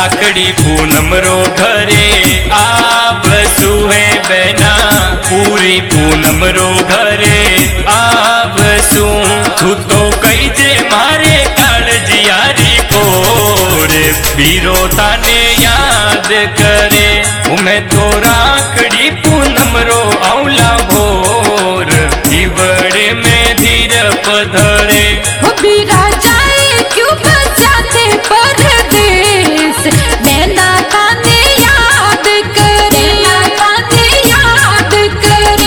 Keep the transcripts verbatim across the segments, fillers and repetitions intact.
राखड़ी पूनम रो घरे आवसु है बहना पूरी पूनम रो घरे आवसु तू तो कही जे मारे काळजियारी कोर बीरो ताने याद करे मैं तो राखड़ी पूनम रो औला भोर बड़े में धीर पधरे बीरा जाए क्यों बचाते परदेश नैना ताने याद करे नैना ताने याद करे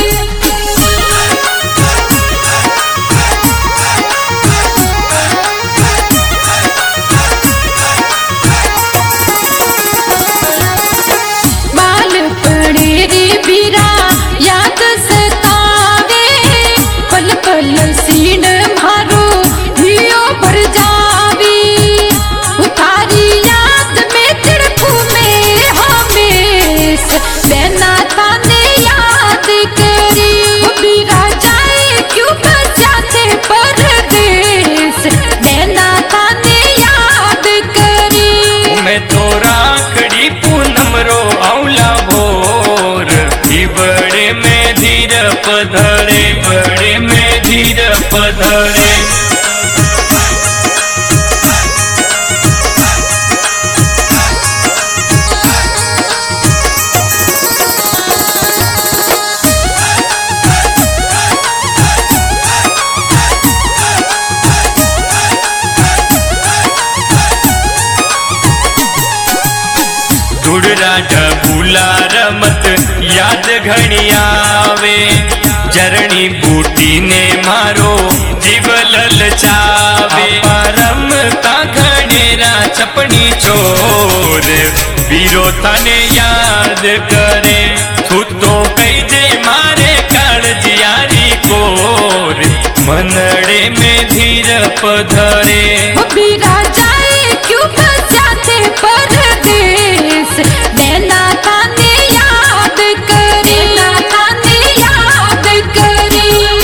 बाल पड़े रे बीरा याद सतावे पल पल सीन मारो धियो भर जावी उतारी याद में तिड़कू में हमेश नैना ताने याद करी बीरा जाए क्यों बचाते परदेश नैना ताने याद करी मैं तो राखड़ी पूनम रो औला भोर बड़े में धीर पधरे बड़े में धीर पधरे दुड़रा डबूला रमत याद घणी आवे जरणी बूटी ने मारो जीव ललचावे परम का घनेरा चपनी चोर बीरो तने याद करे तू तो कही जे मारे काळजियारी कोर मनड़े में धीर पधरे बीरा जाए क्यों बचाते परदेश नैना ताने याद करे नैना ताने याद करे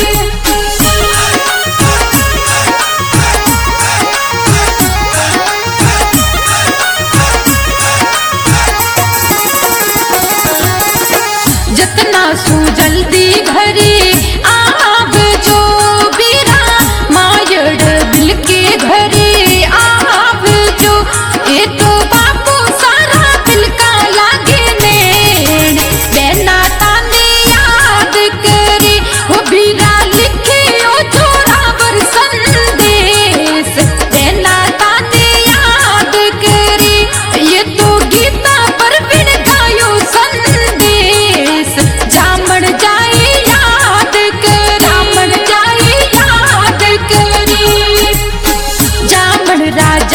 जतना सू जल्दी घरे आव जो बीरा मायड़ बिल के घरे आव जो ये तो बापू सारा दिल का लागे नैन नैना ताने याद करे वो बीरा लिखे ओ जोरावर संदेश नैना ताने याद करे ये तो गीता पर बिन गायो संदेश जामण जाए याद कर जामण जाए याद करे जामण राजा